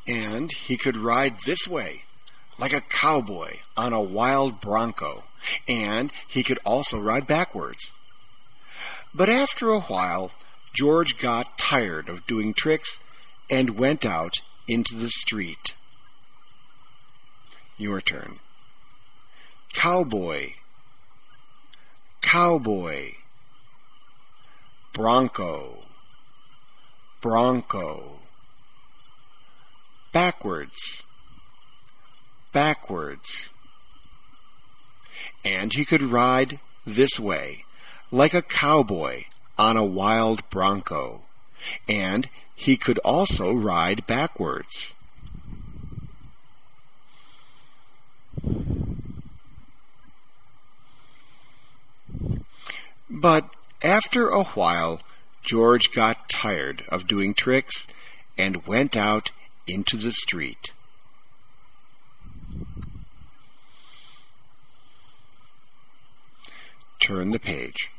And he could ride this way, like a cowboy on a wild bronco, and he could also ride backwards. But after a while, George got tired of doing tricks and went out into the street. Your turn. Cowboy, cowboy. Bronco, bronco. Backwards, backwards. And he could ride this way, like a cowboy on a wild bronco, and he could also ride backwards. But after a while, George got tired of doing tricks and went out into the street. Turn the page.